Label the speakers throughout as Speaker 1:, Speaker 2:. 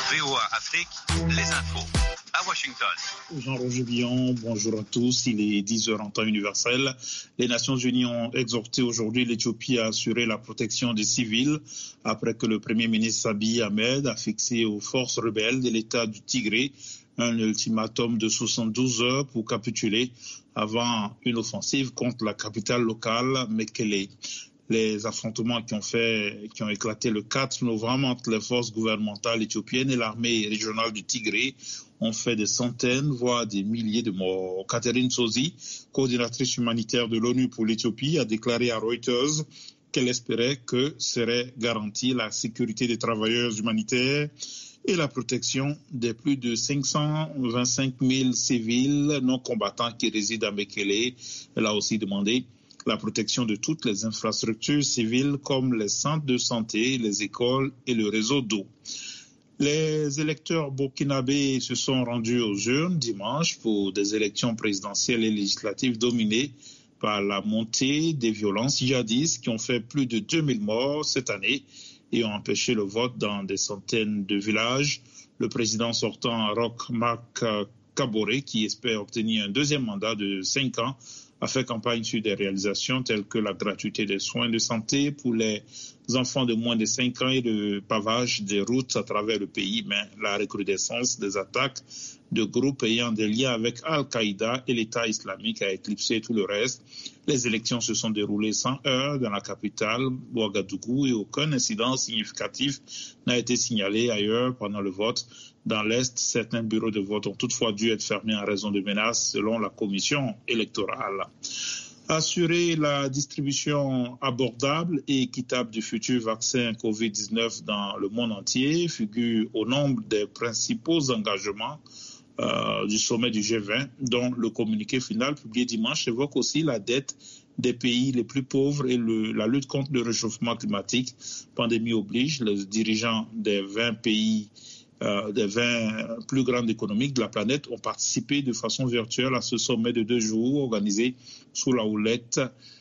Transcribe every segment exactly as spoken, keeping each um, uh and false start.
Speaker 1: V O A Afrique, les infos. À Washington.
Speaker 2: Jean-Roger Billon, bonjour à tous. Il est dix heures en temps universel. Les Nations Unies ont exhorté aujourd'hui l'Éthiopie à assurer la protection des civils après que le Premier ministre Abiy Ahmed a fixé aux forces rebelles de l'État du Tigré un ultimatum de soixante-douze heures pour capituler avant une offensive contre la capitale locale, Mekele. Les affrontements qui ont fait, qui ont éclaté le quatre novembre entre les forces gouvernementales éthiopiennes et l'armée régionale du Tigré ont fait des centaines, voire des milliers de morts. Catherine Sozi, coordinatrice humanitaire de l'ONU pour l'Éthiopie, a déclaré à Reuters qu'elle espérait que serait garantie la sécurité des travailleurs humanitaires et la protection des plus de cinq cent vingt-cinq mille civils non combattants qui résident à Mekele. Elle a aussi demandé la protection de toutes les infrastructures civiles comme les centres de santé, les écoles et le réseau d'eau. Les électeurs burkinabés se sont rendus aux urnes dimanche pour des élections présidentielles et législatives dominées par la montée des violences djihadistes qui ont fait plus de deux mille morts cette année et ont empêché le vote dans des centaines de villages. Le président sortant, Roch Marc Kabore, qui espère obtenir un deuxième mandat de cinq ans, a fait campagne sur des réalisations telles que la gratuité des soins de santé pour les enfants de moins de cinq ans et le pavage des routes à travers le pays. Mais la recrudescence des attaques de groupes ayant des liens avec Al-Qaïda et l'État islamique a éclipsé tout le reste. Les élections se sont déroulées sans heurts dans la capitale, Ouagadougou, et aucun incident significatif n'a été signalé ailleurs pendant le vote. Dans l'Est, certains bureaux de vote ont toutefois dû être fermés en raison de menaces selon la commission électorale. Assurer la distribution abordable et équitable du futur vaccin covid dix-neuf dans le monde entier figure au nombre des principaux engagements euh, du sommet du G vingt, dont le communiqué final publié dimanche évoque aussi la dette des pays les plus pauvres et le, la lutte contre le réchauffement climatique. Pandémie oblige, les dirigeants des vingt pays Euh, des vingt plus grandes économies de la planète ont participé de façon virtuelle à ce sommet de deux jours organisé sous la houlette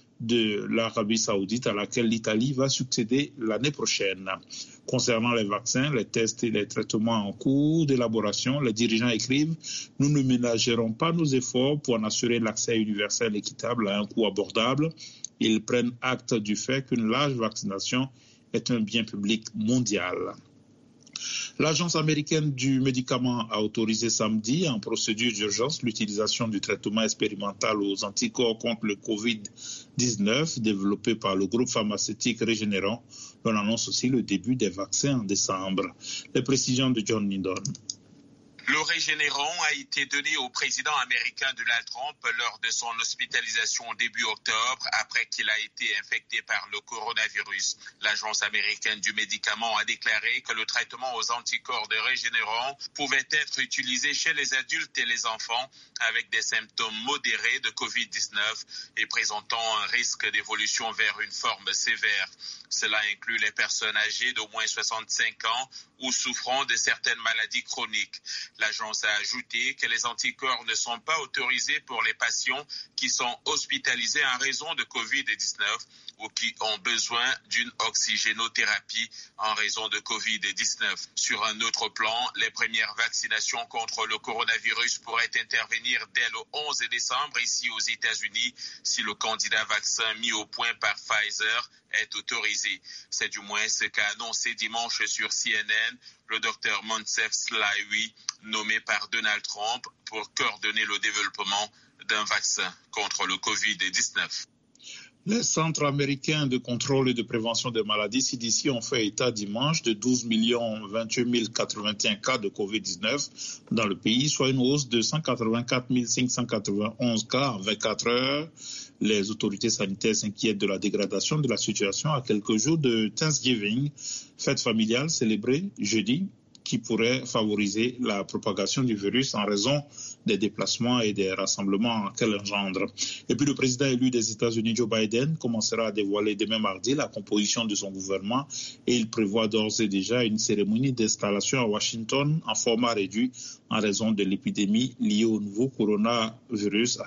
Speaker 2: de l'Arabie Saoudite à laquelle l'Italie va succéder l'année prochaine. Concernant les vaccins, les tests et les traitements en cours d'élaboration, les dirigeants écrivent « Nous ne ménagerons pas nos efforts pour en assurer l'accès universel équitable à un coût abordable ». Ils prennent acte du fait qu'une large vaccination est un bien public mondial. L'Agence américaine du médicament a autorisé samedi en procédure d'urgence l'utilisation du traitement expérimental aux anticorps contre le covid dix-neuf développé par le groupe pharmaceutique Régénérant. On annonce aussi le début des vaccins en décembre. Les précisions de John Lindon.
Speaker 3: Le Régénérant a été donné au président américain Donald Trump lors de son hospitalisation début octobre après qu'il a été infecté par le coronavirus. L'Agence américaine du médicament a déclaré que le traitement aux anticorps de Régénérant pouvait être utilisé chez les adultes et les enfants avec des symptômes modérés de covid dix-neuf et présentant un risque d'évolution vers une forme sévère. Cela inclut les personnes âgées d'au moins soixante-cinq ans ou souffrant de certaines maladies chroniques. L'agence a ajouté que les anticorps ne sont pas autorisés pour les patients qui sont hospitalisés en raison de covid dix-neuf ou qui ont besoin d'une oxygénothérapie en raison de covid dix-neuf. Sur un autre plan, les premières vaccinations contre le coronavirus pourraient intervenir dès le onze décembre ici aux États-Unis si le candidat vaccin mis au point par Pfizer est autorisé. C'est du moins ce qu'a annoncé dimanche sur C N N le docteur Moncef Slaoui, nommé par Donald Trump pour coordonner le développement d'un vaccin contre le covid dix-neuf.
Speaker 2: Les centres américains de contrôle et de prévention des maladies, C D C, ont fait état dimanche de douze millions vingt-huit mille quatre-vingt-un cas de covid dix-neuf dans le pays, soit une hausse de cent quatre-vingt-quatre mille cinq cent quatre-vingt-onze cas en vingt-quatre heures. Les autorités sanitaires s'inquiètent de la dégradation de la situation à quelques jours de Thanksgiving, fête familiale célébrée jeudi, qui pourrait favoriser la propagation du virus en raison des déplacements et des rassemblements qu'elle engendre. Et puis le président élu des États-Unis, Joe Biden, commencera à dévoiler demain mardi la composition de son gouvernement et il prévoit d'ores et déjà une cérémonie d'installation à Washington en format réduit en raison de l'épidémie liée au nouveau coronavirus,